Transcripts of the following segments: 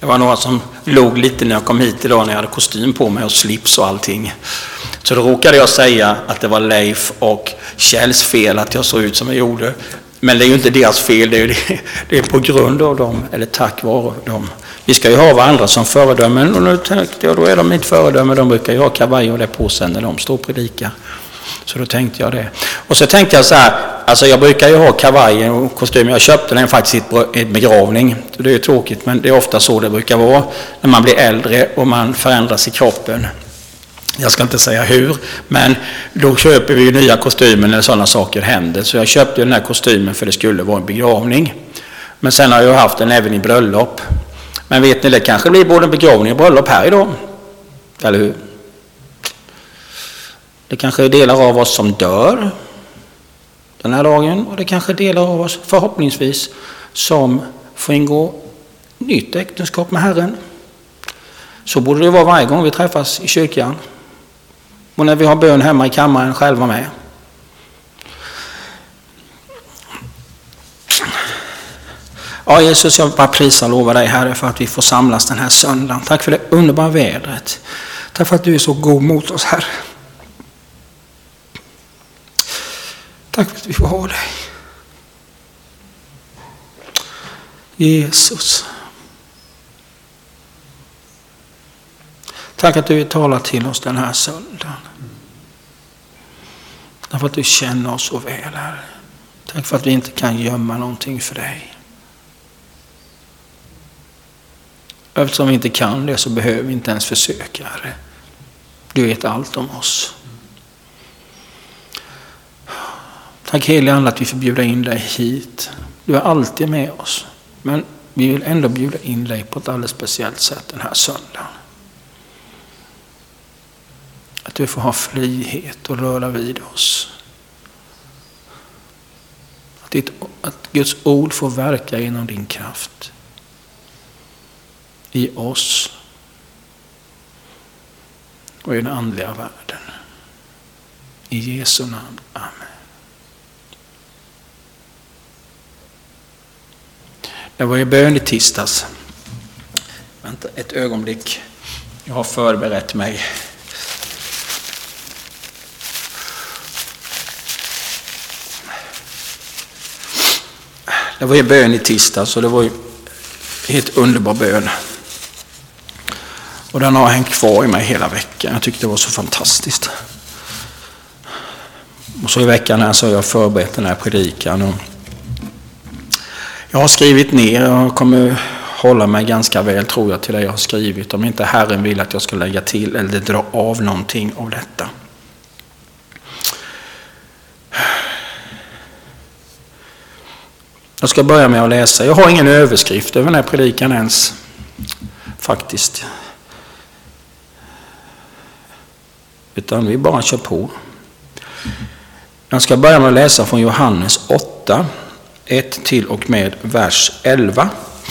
Det var några som låg lite när jag kom hit idag när jag hade kostym på mig och slips och allting. Så då råkade jag säga att det var Leif och Kjells fel att jag såg ut som jag gjorde. Men det är ju inte deras fel, det är på grund av dem, eller tack vare dem. Vi ska ju ha varandra som föredömen, och nu tänkte jag, då är de inte föredömen. De brukar ju ha kavaj och det på sig när de står och predikar. Så då tänkte jag det. Och så tänkte jag så här, alltså jag brukar ju ha kavaj och kostym. Jag köpte den faktiskt i ett begravning. Så det är ju tråkigt, men det är ofta så det brukar vara när man blir äldre och man förändras i kroppen. Jag ska inte säga hur, men då köper vi ju nya kostymer när sådana saker händer. Så jag köpte den här kostymen för det skulle vara en begravning. Men sen har jag haft den även i bröllop. Men vet ni, det kanske blir både begravning och bröllop här idag. Eller hur? Det kanske är delar av oss som dör den här dagen. Och det kanske är delar av oss, förhoppningsvis, som får ingå nytt äktenskap med Herren. Så borde det vara varje gång vi träffas i kyrkan. Och när vi har bön hemma i kammaren själva med. Ja, Jesus, jag bara prisar och lovar dig, Herre, för att vi får samlas den här söndagen. Tack för det underbara vädret. Tack för att du är så god mot oss, Herre. Tack för att vi får ha dig. Jesus. Tack att du talar till oss den här söndagen. Tack för att du känner oss så väl, Herre. Tack för att vi inte kan gömma någonting för dig. Eftersom vi inte kan det så behöver vi inte ens försöka, Herre. Du vet allt om oss. Tack helige Ande att vi får bjuda in dig hit. Du är alltid med oss. Men vi vill ändå bjuda in dig på ett alldeles speciellt sätt den här söndagen. Att du får ha frihet och röra vid oss. Att Guds ord får verka genom din kraft. I oss. Och i den andliga världen. I Jesu namn. Amen. Det var ju bön i tisdags. Vänta ett ögonblick. Jag har förberett mig. Det var ju bön i tisdags och det var ju helt underbar bön. Och den har hängt kvar i mig hela veckan. Jag tyckte det var så fantastiskt. Och så i veckan här så har jag förberett den här predikan. Och jag har skrivit ner och jag kommer hålla mig ganska väl, tror jag, till det jag har skrivit. Om inte Herren vill att jag ska lägga till eller dra av någonting av detta. Jag ska börja med att läsa. Jag har ingen överskrift över den här predikan ens. Faktiskt. Utan vi bara kör på. Jag ska börja med att läsa från Johannes 8. 1 till och med vers 11.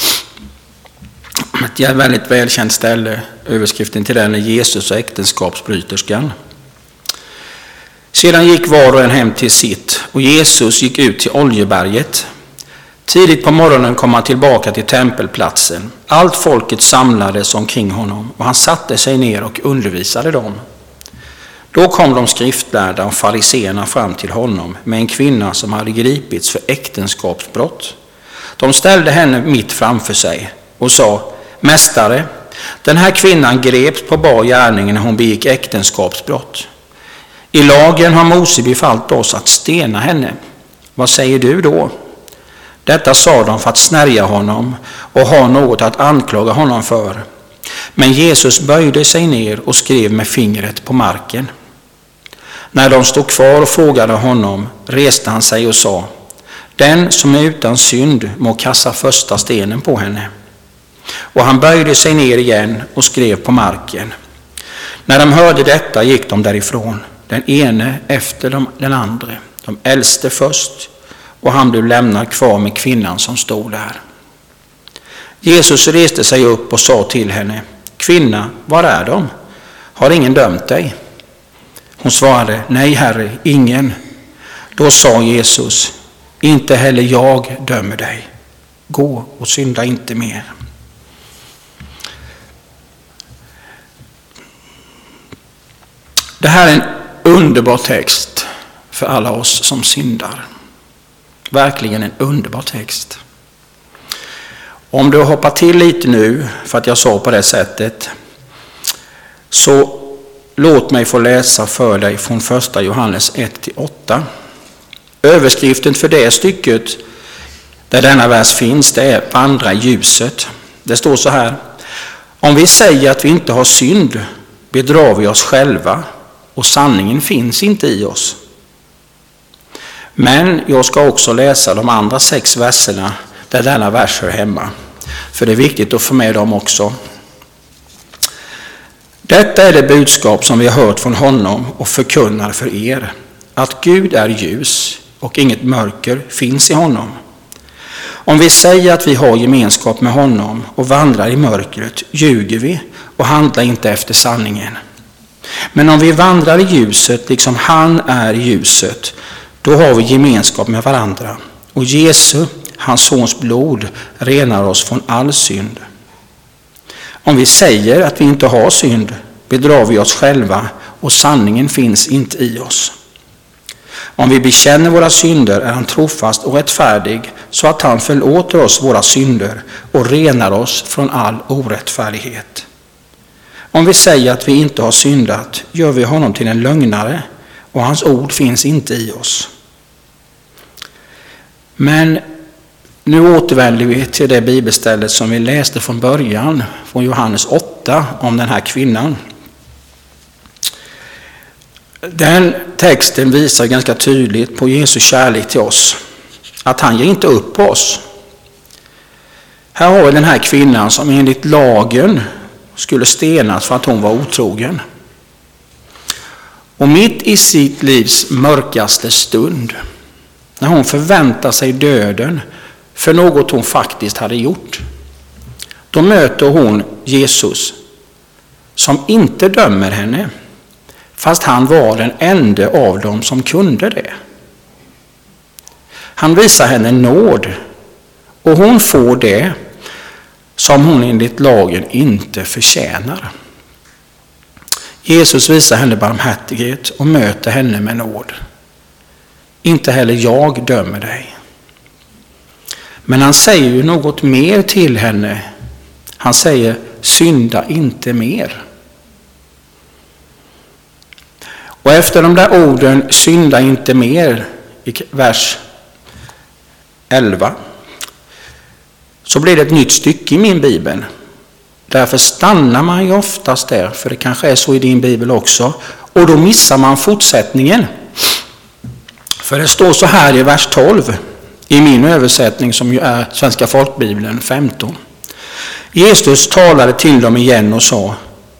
Ett väldigt välkänt ställe. Överskriften till den är Jesus och äktenskapsbryterskan. Sedan gick var och en hem till sitt och Jesus gick ut till Oljeberget. Tidigt på morgonen kom han tillbaka till tempelplatsen. Allt folket samlades omkring honom och han satte sig ner och undervisade dem. Då kom de skriftlärda och fariseerna fram till honom med en kvinna som hade gripits för äktenskapsbrott. De ställde henne mitt framför sig och sa: Mästare, den här kvinnan greps på bar gärning när hon begick äktenskapsbrott. I lagen har Mose befallt oss att stena henne. Vad säger du då? Detta sa de för att snärja honom och ha något att anklaga honom för. Men Jesus böjde sig ner och skrev med fingret på marken. När de stod kvar och frågade honom reste han sig och sa: Den som är utan synd må kasta första stenen på henne. Och han böjde sig ner igen och skrev på marken. När de hörde detta gick de därifrån, den ene efter den andra, de äldste först, och han blev lämnad kvar med kvinnan som stod där. Jesus reste sig upp och sa till henne: Kvinna, var är de? Har ingen dömt dig? Hon svarade: Nej, Herre, ingen. Då sa Jesus: Inte heller jag dömer dig. Gå och synda inte mer. Det här är en underbar text för alla oss som syndar. Verkligen en underbar text. Om du hoppar till lite nu för att jag sa på det sättet, så låt mig få läsa för dig från 1 Johannes 1-8. Överskriften för det stycket där denna vers finns, det är vandra i ljuset. Det står så här: om vi säger att vi inte har synd bedrar vi oss själva och sanningen finns inte i oss. Men jag ska också läsa de andra 6 verserna där denna vers hör hemma. För det är viktigt att få med dem också. Detta är det budskap som vi har hört från honom och förkunnar för er. Att Gud är ljus och inget mörker finns i honom. Om vi säger att vi har gemenskap med honom och vandrar i mörkret ljuger vi och handlar inte efter sanningen. Men om vi vandrar i ljuset liksom han är i ljuset, då har vi gemenskap med varandra. Och Jesu, hans sons blod, renar oss från all synd. Om vi säger att vi inte har synd bedrar vi oss själva och sanningen finns inte i oss. Om vi bekänner våra synder är han trofast och rättfärdig så att han förlåter oss våra synder och renar oss från all orättfärdighet. Om vi säger att vi inte har syndat gör vi honom till en lögnare och hans ord finns inte i oss. Men nu återvänder vi till det bibelstället som vi läste från början, från Johannes 8, om den här kvinnan. Den texten visar ganska tydligt på Jesu kärlek till oss. Att han ger inte upp på oss. Här har vi den här kvinnan som enligt lagen skulle stenas för att hon var otrogen. Och mitt i sitt livs mörkaste stund, när hon förväntar sig döden för något hon faktiskt hade gjort, då möter hon Jesus som inte dömer henne, fast han var den enda av dem som kunde det. Han visar henne nåd och hon får det som hon enligt lagen inte förtjänar. Jesus visar henne barmhärtighet och möter henne med nåd. Inte heller jag dömer dig. Men han säger ju något mer till henne. Han säger: synda inte mer. Och efter de där orden, synda inte mer, i vers 11, så blir det ett nytt stycke i min bibel. Därför stannar man ju oftast där, för det kanske är så i din bibel också, och då missar man fortsättningen. För det står så här i vers 12, i min översättning som ju är Svenska folkbibeln 15. Jesus talade till dem igen och sa,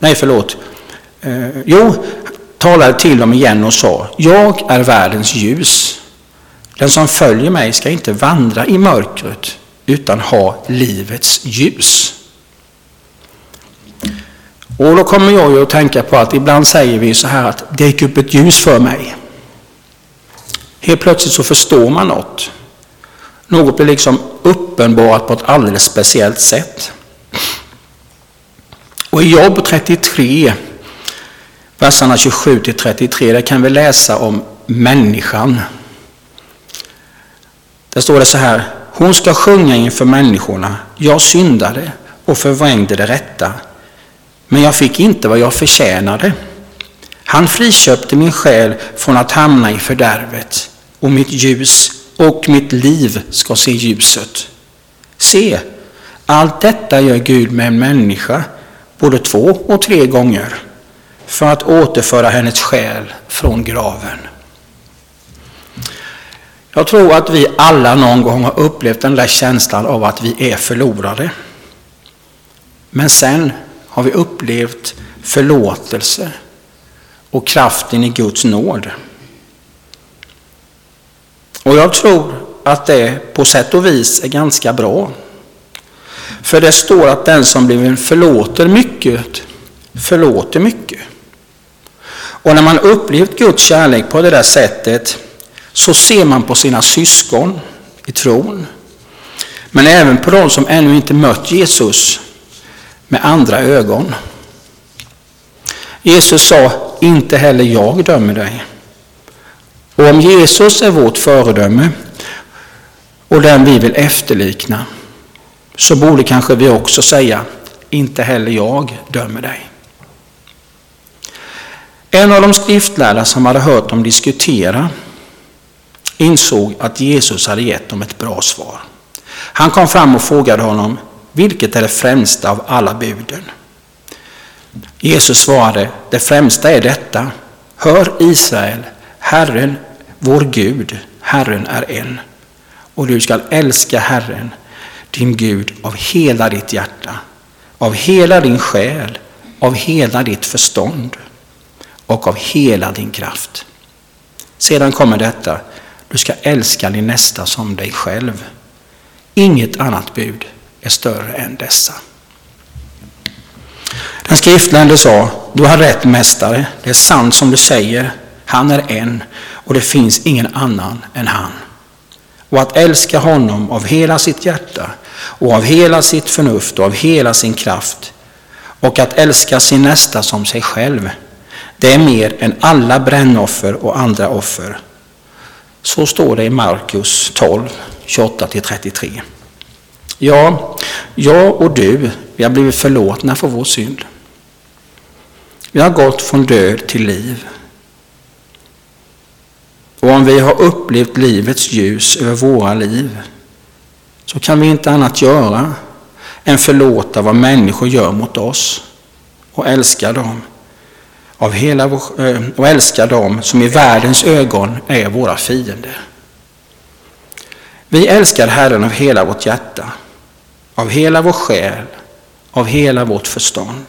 talade till dem igen och sa: jag är världens ljus. Den som följer mig ska inte vandra i mörkret utan ha livets ljus. Och då kommer jag ju att tänka på att ibland säger vi så här att det gick upp ett ljus för mig. Helt plötsligt så förstår man något. Något blir liksom uppenbarat på ett alldeles speciellt sätt. Och i Jobb 33, verserna 27-33, där kan vi läsa om människan. Där står det så här: hon ska sjunga inför människorna. Jag syndade och förvrängde det rätta, men jag fick inte vad jag förtjänade. Han friköpte min själ från att hamna i fördärvet, och mitt ljus och mitt liv ska se ljuset. Se, allt detta gör Gud med en människa både 2 och 3 gånger för att återföra hennes själ från graven. Jag tror att vi alla någon gång har upplevt den där känslan av att vi är förlorade. Men sen har vi upplevt förlåtelse och kraften i Guds nåd. Och jag tror att det på sätt och vis är ganska bra. För det står att den som blir förlåter mycket. Och när man upplevt Guds kärlek på det där sättet, så ser man på sina syskon i tron, men även på de som ännu inte mött Jesus med andra ögon. Jesus sa: inte heller jag dömer dig. Och om Jesus är vårt föredöme och den vi vill efterlikna, så borde kanske vi också säga, inte heller jag dömer dig. En av de skriftlärda som hade hört dem diskutera insåg att Jesus hade gett dem ett bra svar. Han kom fram och frågade honom, vilket är det främsta av alla buden? Jesus svarade, det främsta är detta, hör Israel, Herren, vår Gud, Herren är en. Och du ska älska Herren, din Gud, av hela ditt hjärta, av hela din själ, av hela ditt förstånd och av hela din kraft. Sedan kommer detta, du ska älska din nästa som dig själv. Inget annat bud är större än dessa. Den skriftlärde sa, du har rätt mästare, det är sant som du säger, han är en och det finns ingen annan än han. Och att älska honom av hela sitt hjärta och av hela sitt förnuft och av hela sin kraft och att älska sin nästa som sig själv, det är mer än alla brännoffer och andra offer. Så står det i Markus 12, 28-33. Ja, jag och du, vi har blivit förlåtna för vår synd. Vi har gått från död till liv. Och om vi har upplevt livets ljus över våra liv, så kan vi inte annat göra än förlåta vad människor gör mot oss och älska dem. Och älska dem som i världens ögon är våra fiender. Vi älskar Herren av hela vårt hjärta, av hela vår själ, av hela vårt förstånd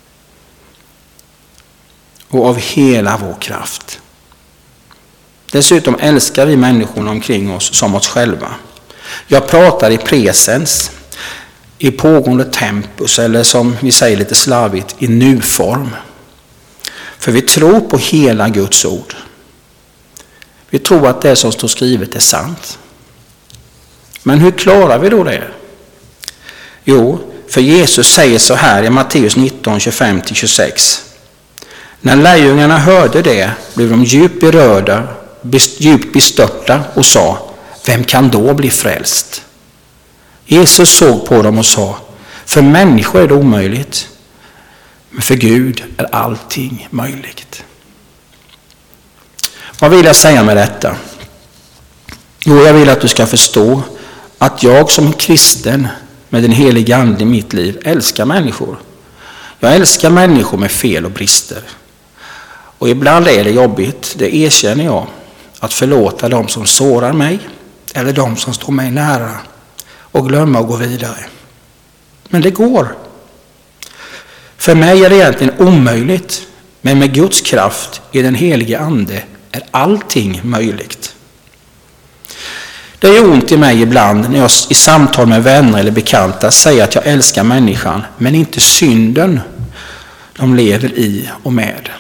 och av hela vår kraft. Dessutom älskar vi människorna omkring oss som oss själva. Jag pratar i presens, i pågående tempus eller som vi säger lite slarvigt, i nuform. För vi tror på hela Guds ord. Vi tror att det som står skrivet är sant. Men hur klarar vi då det? Jo, för Jesus säger så här i Matteus 19, 25-26. När lärjungarna hörde det blev de djupt berörda, djupt bestörta och sa, vem kan då bli frälst? Jesus såg på dem och sa, för människor är det omöjligt, men för Gud är allting möjligt. Vad vill jag säga med detta? Jo, jag vill att du ska förstå att jag som kristen med den heliga ande i mitt liv älskar människor. Jag älskar människor med fel och brister. Och ibland är det jobbigt, det erkänner jag, att förlåta dem som sårar mig eller de som står mig nära och glömma att gå vidare. Men det går. För mig är det egentligen omöjligt, men med Guds kraft i den helige ande är allting möjligt. Det är ont i mig ibland när jag i samtal med vänner eller bekanta säger att jag älskar människan, men inte synden de lever i och med.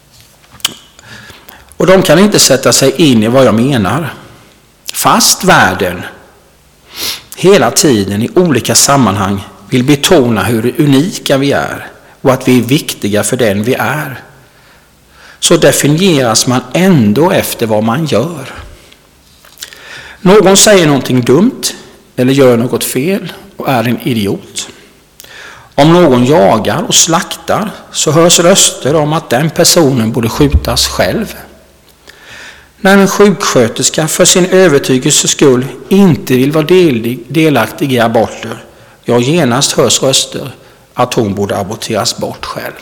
Och de kan inte sätta sig in i vad jag menar. Fast världen hela tiden i olika sammanhang vill betona hur unika vi är och att vi är viktiga för den vi är, så definieras man ändå efter vad man gör. Någon säger någonting dumt eller gör något fel och är en idiot. Om någon jagar och slaktar så hörs röster om att den personen borde skjutas själv. När en sjuksköterska för sin övertygelses skull inte vill vara delaktig i aborter, ja, genast hörs röster att hon borde aborteras bort själv.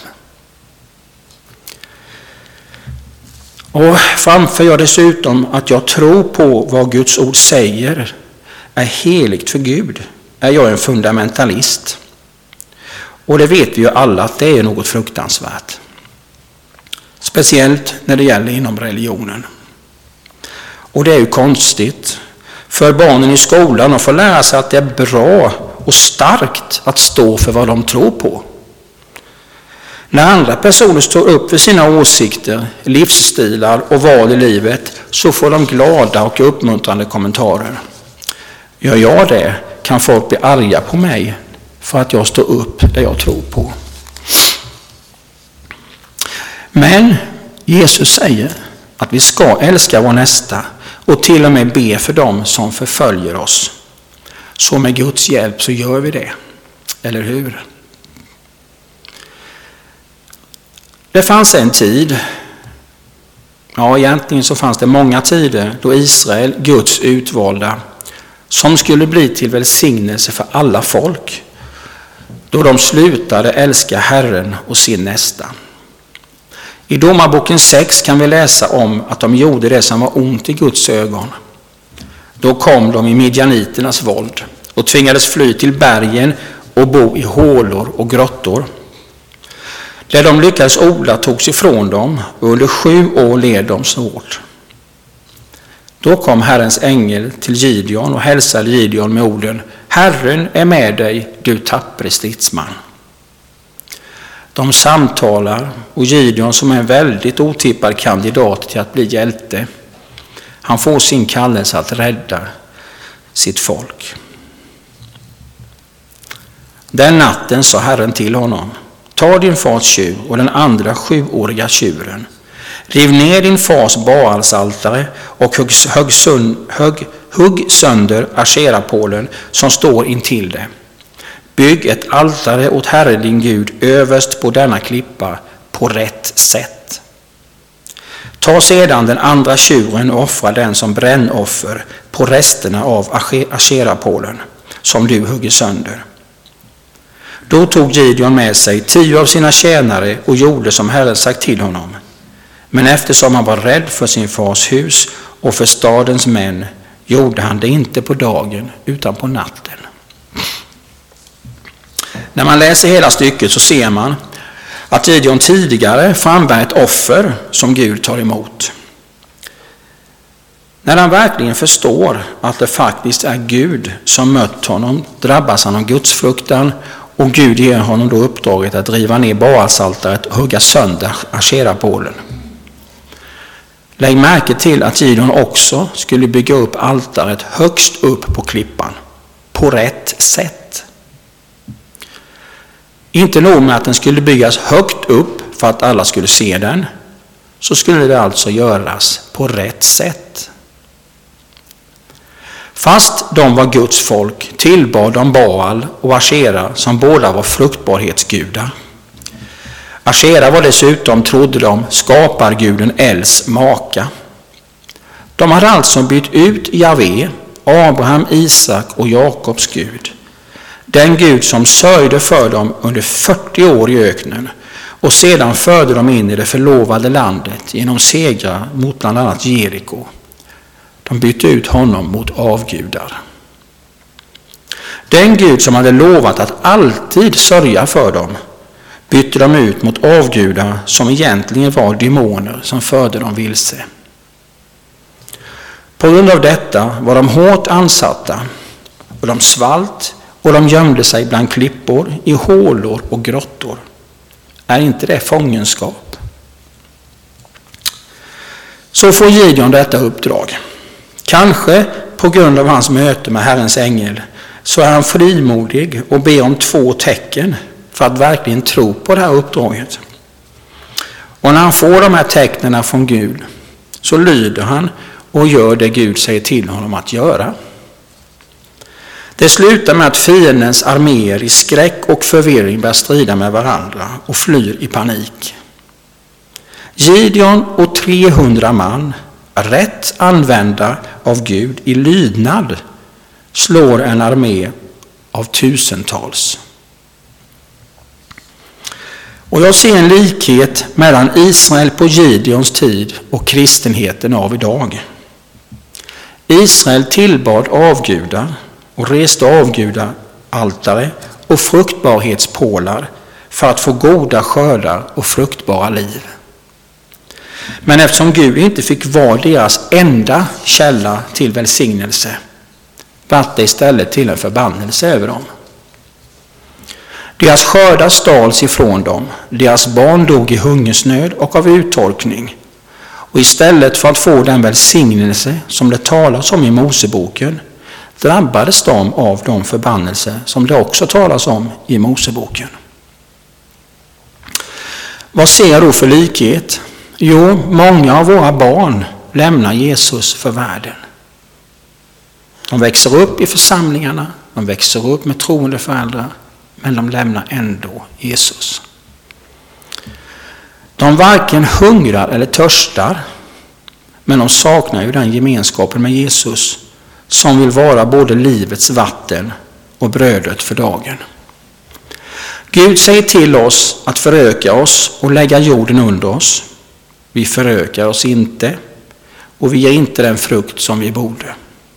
Och framför jag dessutom att jag tror på vad Guds ord säger är heligt för Gud, är jag en fundamentalist. Och det vet vi ju alla att det är något fruktansvärt. Speciellt när det gäller inom religionen. Och det är ju konstigt för barnen i skolan att få lära sig att det är bra och starkt att stå för vad de tror på. När andra personer står upp för sina åsikter, livsstilar och val i livet så får de glada och uppmuntrande kommentarer. Gör jag det kan folk bli arga på mig för att jag står upp det jag tror på. Men Jesus säger att vi ska älska vår nästa och till och med be för dem som förföljer oss. Så med Guds hjälp så gör vi det. Eller hur? Det fanns en tid, ja egentligen så fanns det många tider, då Israel, Guds utvalda, som skulle bli till välsignelse för alla folk, då de slutade älska Herren och sin nästa. I Domarboken 6 kan vi läsa om att de gjorde det som var ont i Guds ögon. Då kom de i midjaniternas våld och tvingades fly till bergen och bo i hålor och grottor. Det de lyckades odla togs ifrån dem och under 7 år led de svårt. Då kom Herrens ängel till Gideon och hälsade Gideon med orden: Herren är med dig, du tappre stridsman. De samtalar och Gideon, som är en väldigt otippad kandidat till att bli hjälte, han får sin kallelse att rädda sitt folk. Den natten sa Herren till honom: ta din fars tjur och den andra 7-åriga tjuren. Riv ner din fars Baalsaltare och hugg sönder Asherapålen som står intill det. Bygg ett altare åt Herren din Gud överst på denna klippa på rätt sätt. Ta sedan den andra tjuren och offra den som brännoffer på resterna av Asherapålen som du hugger sönder. Då tog Gideon med sig 10 av sina tjänare och gjorde som Herren sagt till honom. Men eftersom han var rädd för sin fars hus och för stadens män gjorde han det inte på dagen utan på natten. När man läser hela stycket så ser man att Gideon tidigare frambär ett offer som Gud tar emot. När han verkligen förstår att det faktiskt är Gud som mött honom drabbas han av Guds fruktan och Gud ger honom då uppdraget att riva ner Baalsaltaret och hugga sönder Asherapålen. Lägg märke till att Gideon också skulle bygga upp altaret högst upp på klippan, på rätt sätt. Inte nog med att den skulle byggas högt upp för att alla skulle se den, så skulle det alltså göras på rätt sätt. Fast de var Guds folk tillbad de Baal och Ashera som båda var fruktbarhetsgudar. Ashera var dessutom, trodde de, skaparguden Els maka. De hade alltså bytt ut Javé, Abraham, Isak och Jakobs Gud. Den Gud som sörjde för dem under 40 år i öknen och sedan förde dem in i det förlovade landet genom segrar mot bland annat Jeriko. De bytte ut honom mot avgudar. Den Gud som hade lovat att alltid sörja för dem bytte de ut mot avgudar som egentligen var demoner som förde dem vilse. På grund av detta var de hårt ansatta och de svalt och de gömde sig bland klippor, i hålor och grottor. Är inte det fångenskap? Så får Gideon detta uppdrag. Kanske på grund av hans möte med Herrens ängel så är han frimodig och ber om 2 tecken för att verkligen tro på det här uppdraget. Och när han får de här tecknen från Gud så lyder han och gör det Gud säger till honom att göra. Det slutar med att fiendens arméer i skräck och förvirring börjar strida med varandra och flyr i panik. Gideon och 300 man, rätt använda av Gud i lydnad, slår en armé av tusentals. Och jag ser en likhet mellan Israel på Gideons tid och kristenheten av idag. Israel tillbad avgudar och reste avgudar altare och fruktbarhetspålar för att få goda skördar och fruktbara liv. Men eftersom Gud inte fick vara deras enda källa till välsignelse, vart det istället till en förbannelse över dem. Deras skördar stals ifrån dem, deras barn dog i hungersnöd och av uttorkning. Och istället för att få den välsignelse som det talas om i Moseboken, drabbades de av de förbannelser som det också talas om i Moseboken. Vad ser jag då för likhet? Jo, många av våra barn lämnar Jesus för världen. De växer upp i församlingarna, de växer upp med troende föräldrar, men de lämnar ändå Jesus. De varken hungrar eller törstar, men de saknar ju den gemenskapen med Jesus som vill vara både livets vatten och brödet för dagen. Gud säger till oss att föröka oss och lägga jorden under oss. Vi förökar oss inte och vi ger inte den frukt som vi borde.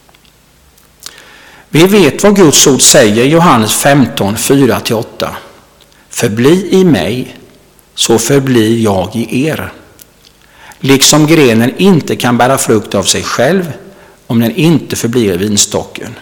Vi vet vad Guds ord säger i Johannes 15, 4-8. Förbli i mig, så förblir jag i er. Liksom grenen inte kan bära frukt av sig själv om den inte förblir i vinstocken.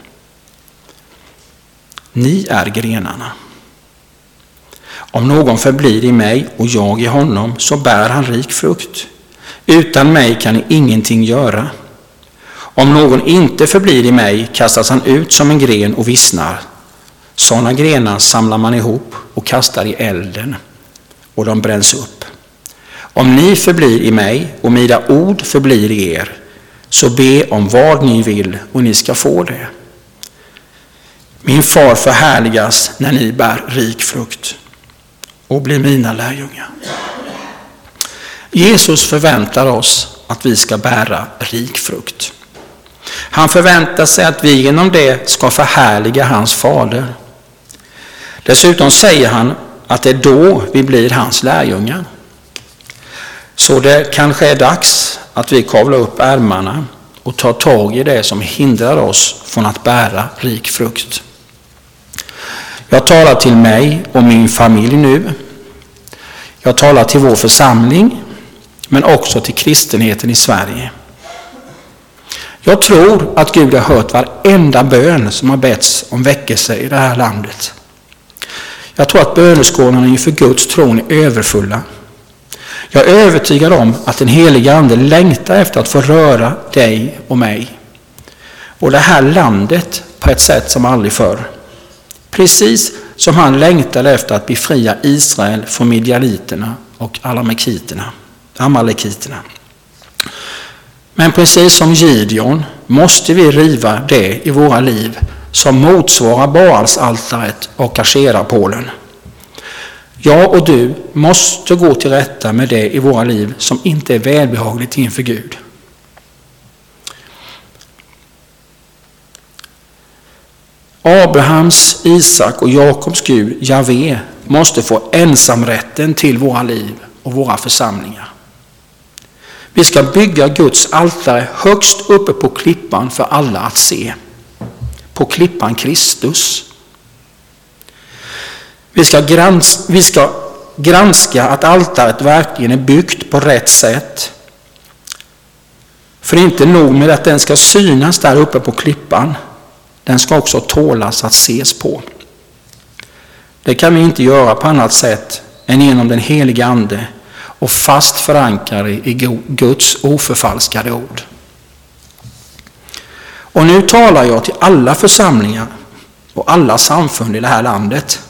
Ni är grenarna. Om någon förblir i mig och jag i honom, så bär han rik frukt. Utan mig kan ni ingenting göra. Om någon inte förblir i mig kastas han ut som en gren och vissnar. Sådana grenar samlar man ihop och kastar i elden, och de bränns upp. Om ni förblir i mig och mina ord förblir i er, så be om vad ni vill och ni ska få det. Min far förhärligas när ni bär rik frukt och blir mina lärjungar. Jesus förväntar oss att vi ska bära rik frukt. Han förväntar sig att vi genom det ska förhärliga hans fader. Dessutom säger han att det är då vi blir hans lärjungar. Så det kanske är dags att vi kavlar upp ärmarna och tar tag i det som hindrar oss från att bära rik frukt. Jag talar till mig och min familj nu. Jag talar till vår församling, men också till kristenheten i Sverige. Jag tror att Gud har hört varenda bön som har betts om väckelse i det här landet. Jag tror att böneskålarna inför Guds tron är överfulla. Jag är övertygad om att den heliga ande längtar efter att få röra dig och mig och det här landet på ett sätt som aldrig förr. Precis som han längtade efter att befria Israel från midjaniterna och amalekiterna. Men precis som Gideon måste vi riva det i våra liv som motsvarar Baalsaltaret och Asherapålen. Jag och du måste gå till rätta med det i våra liv som inte är välbehagligt inför Gud. Abrahams, Isak och Jakobs Gud, Javé, måste få ensamrätten till våra liv och våra församlingar. Vi ska bygga Guds altare högst uppe på klippan för alla att se. På klippan Kristus. Vi ska granska att altaret verkligen är byggt på rätt sätt. För inte nog med att den ska synas där uppe på klippan. Den ska också tålas att ses på. Det kan vi inte göra på annat sätt än genom den heliga ande och fast förankrade i Guds oförfalskade ord. Och nu talar jag till alla församlingar och alla samfund i det här landet.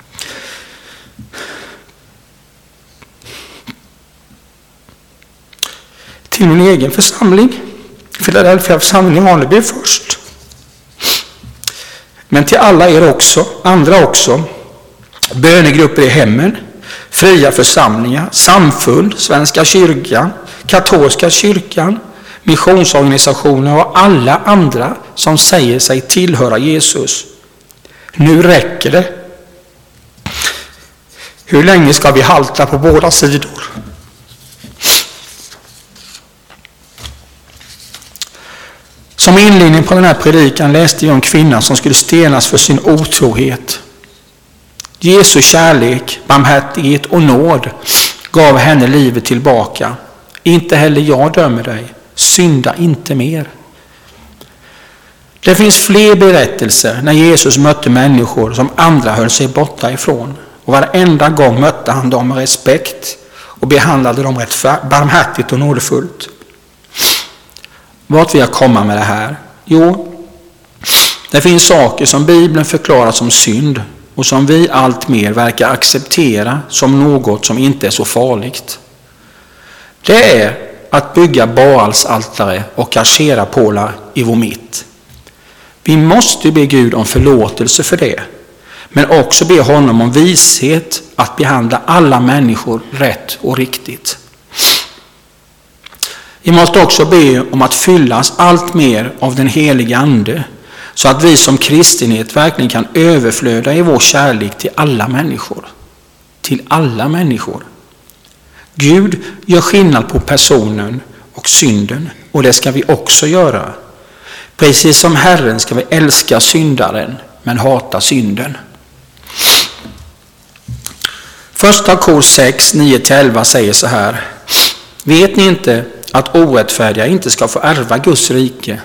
Till min egen församling, Philadelphia församling i Aneby först. Men till alla er också, andra också, bönegrupper i hemmen, fria församlingar, samfund, Svenska kyrkan, katolska kyrkan, missionsorganisationer och alla andra som säger sig tillhöra Jesus. Nu räcker det. Hur länge ska vi halta på båda sidor? Som inledning på den här predikan läste jag om kvinnan som skulle stenas för sin otrohet. Jesu kärlek, barmhärtighet och nåd gav henne livet tillbaka. Inte heller jag dömer dig. Synda inte mer. Det finns fler berättelser när Jesus mötte människor som andra höll sig borta ifrån. Och varenda gång mötte han dem med respekt och behandlade dem rätt barmhärtigt och nådefullt. Vart vill jag komma med det här? Jo, det finns saker som Bibeln förklarar som synd och som vi allt mer verkar acceptera som något som inte är så farligt. Det är att bygga Baalsaltare och asherapålar i vår mitt. Vi måste be Gud om förlåtelse för det, men också be honom om vishet att behandla alla människor rätt och riktigt. Vi måste också be om att fyllas allt mer av den heliga ande, så att vi som kristenhet verkligen kan överflöda i vår kärlek till alla människor. Till alla människor. Gud gör skillnad på personen och synden, och det ska vi också göra. Precis som Herren ska vi älska syndaren men hata synden. Första Kor 6, 9-11 säger så här: vet ni inte att orättfärdiga inte ska få ärva Guds rike?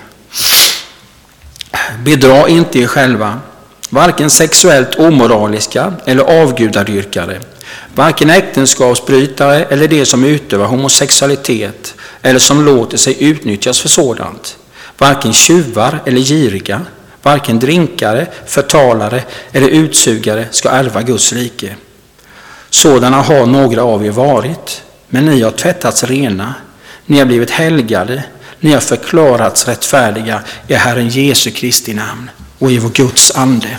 Bedra inte er själva, varken sexuellt omoraliska eller avgudadyrkare, varken äktenskapsbrytare eller de som utövar homosexualitet eller som låter sig utnyttjas för sådant, varken tjuvar eller giriga, varken drinkare, förtalare eller utsugare ska ärva Guds rike. Sådana har några av er varit, men ni har tvättats rena, ni har blivit helgade, ni har förklarats rättfärdiga i Herren Jesu Kristi namn och i vår Guds ande.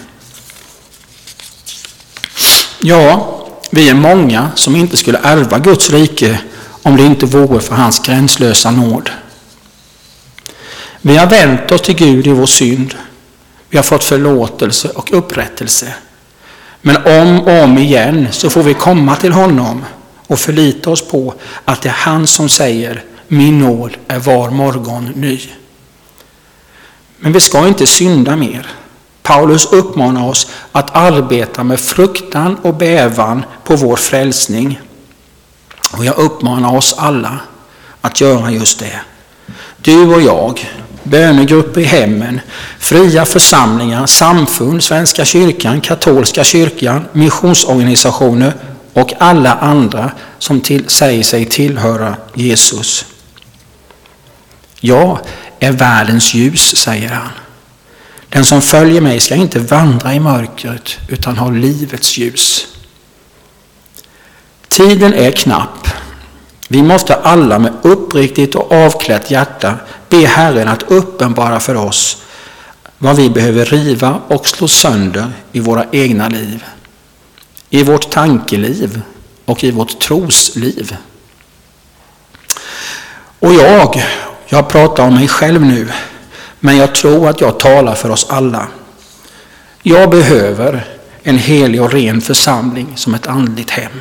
Ja, vi är många som inte skulle ärva Guds rike om det inte vore för hans gränslösa nåd. Vi har vänt oss till Gud i vår synd. Vi har fått förlåtelse och upprättelse. Men om och om igen så får vi komma till honom och förlita oss på att det är han som säger: min nåd är var morgon ny. Men vi ska inte synda mer. Paulus uppmanar oss att arbeta med fruktan och bävan på vår frälsning. Och jag uppmanar oss alla att göra just det. Du och jag, bönegrupper i hemmen, fria församlingar, samfund, Svenska kyrkan, katolska kyrkan, missionsorganisationer och alla andra som säger sig tillhöra Jesus. Jag är världens ljus, säger han. Den som följer mig ska inte vandra i mörkret utan ha livets ljus. Tiden är knapp. Vi måste alla med uppriktigt och avklätt hjärta be Herren att uppenbara för oss vad vi behöver riva och slå sönder i våra egna liv, i vårt tankeliv och i vårt trosliv. Och jag pratar om mig själv nu, men jag tror att jag talar för oss alla. Jag behöver en helig och ren församling som ett andligt hem.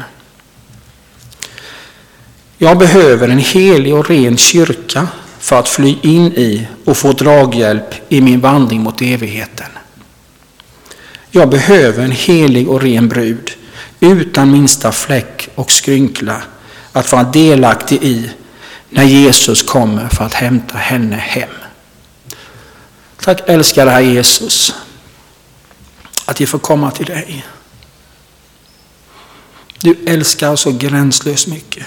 Jag behöver en helig och ren kyrka för att fly in i och få draghjälp i min vandring mot evigheten. Jag behöver en helig och ren brud utan minsta fläck och skrynkla att vara delaktig i när Jesus kommer för att hämta henne hem. Tack älskade Herre Jesus att vi får komma till dig. Du älskar så gränslöst mycket.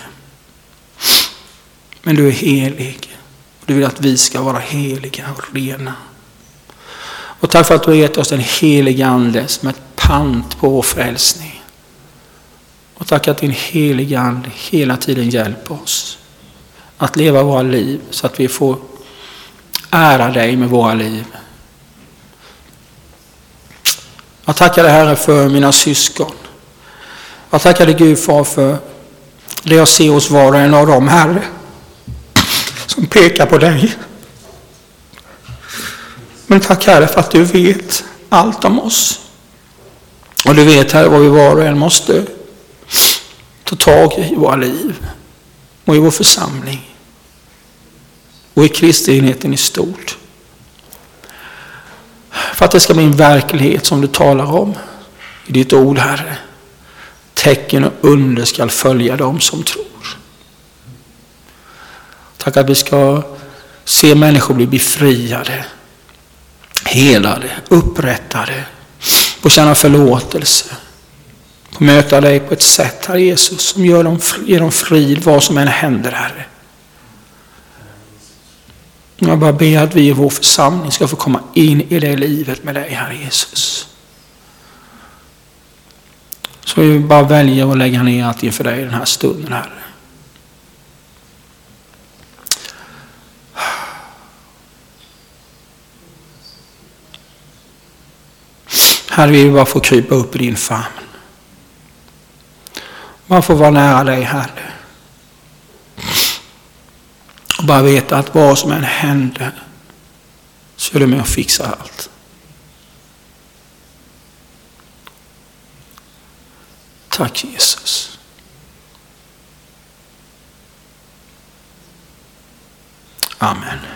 Men du är helig. Du vill att vi ska vara heliga och rena. Och tack för att du har gett oss den heliga ande som ett pant på vår frälsning. Och tack att din heliga ande hela tiden hjälper oss att leva våra liv så att vi får ära dig med våra liv. Jag tackar dig Herre för mina syskon. Jag tackar dig Gud för det jag ser hos var och en av dem, Herre, som pekar på dig. Men tack Herre för att du vet allt om oss. Och du vet Herre vad vi var och en måste ta tag i våra liv och i vår församling och i kristenheten i stort. För att det ska bli en verklighet som du talar om i ditt ord, Herre. Tecken och under ska följa dem som tror. Tack att vi ska se människor bli befriade, helade, upprättade och känna förlåtelse. Och möta dig på ett sätt, Herre Jesus, som ger dem frid vad som än händer, Herre. Jag bara ber att vi i vår församling ska få komma in i det livet med dig, Herre Jesus. Så vi bara väljer att lägga ner allt inför dig den här stunden, Herre. Herre, vi vill bara få krypa upp i din famn. Man får vara nära dig, Herre. Och bara veta att vad som än händer så är du med och fixar allt. Tack Jesus. Amen.